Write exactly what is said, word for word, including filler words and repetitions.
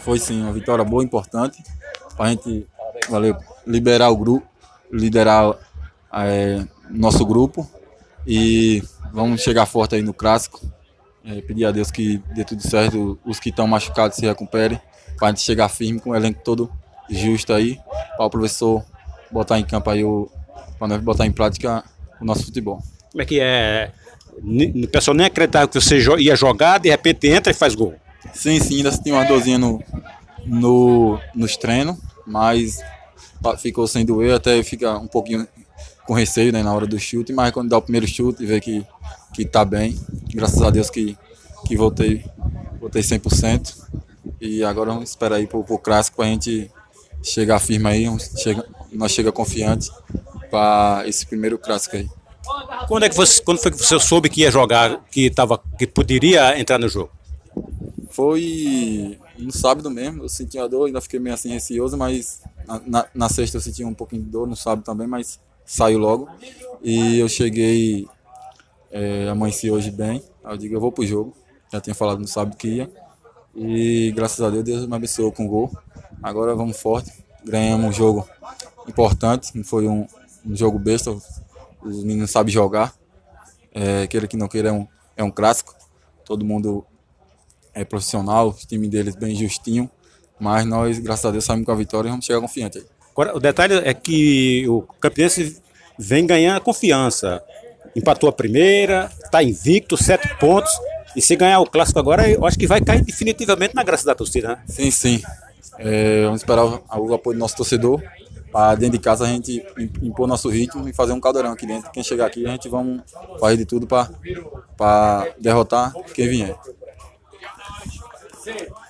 Foi sim, uma vitória boa, importante, para a gente valeu, liberar o grupo, liderar é, nosso grupo e vamos chegar forte aí no clássico. É, pedir a Deus que dê tudo certo, os que estão machucados se recuperem, para a gente chegar firme com o elenco todo justo aí, para o professor botar em campo aí o, para nós botar em prática o nosso futebol. Como é que é? O pessoal nem acreditava que você ia jogar, de repente entra e faz gol. Sim, sim, ainda tinha uma dorzinha no, no, nos treinos, mas ficou sem doer, até fica um pouquinho com receio, né, na hora do chute, mas quando dá o primeiro chute e vê que, que tá bem, graças a Deus que, que voltei, voltei cem por cento e agora vamos esperar aí pro, pro clássico pra gente chegar firme aí, chega, nós chega confiante para esse primeiro clássico aí. Quando, é que você, quando foi que você soube que ia jogar, que, tava, que poderia entrar no jogo? Foi no sábado mesmo, eu senti a dor, ainda fiquei meio assim receoso, mas na, na, na sexta eu senti um pouquinho de dor, no sábado também, mas saiu logo. E eu cheguei, é, amanheci hoje bem, aí eu digo, eu vou pro jogo, já tinha falado no sábado que ia. E graças a Deus, Deus me abençoou com o gol. Agora vamos forte, ganhamos um jogo importante, não foi um, um jogo besta, os meninos sabem jogar, é, aquele que não queira é um, é um clássico, todo mundo é profissional, o time deles bem justinho, mas nós, graças a Deus, saímos com a vitória e vamos chegar confiante aí. Agora, o detalhe é que o Campinense vem ganhando confiança, empatou a primeira, está invicto, sete pontos, e se ganhar o clássico agora, eu acho que vai cair definitivamente na graça da torcida, né? Sim, sim, é, vamos esperar o, o apoio do nosso torcedor, para dentro de casa a gente impor nosso ritmo e fazer um caldeirão aqui dentro. Quem chegar aqui, a gente vamos fazer de tudo para derrotar quem vier.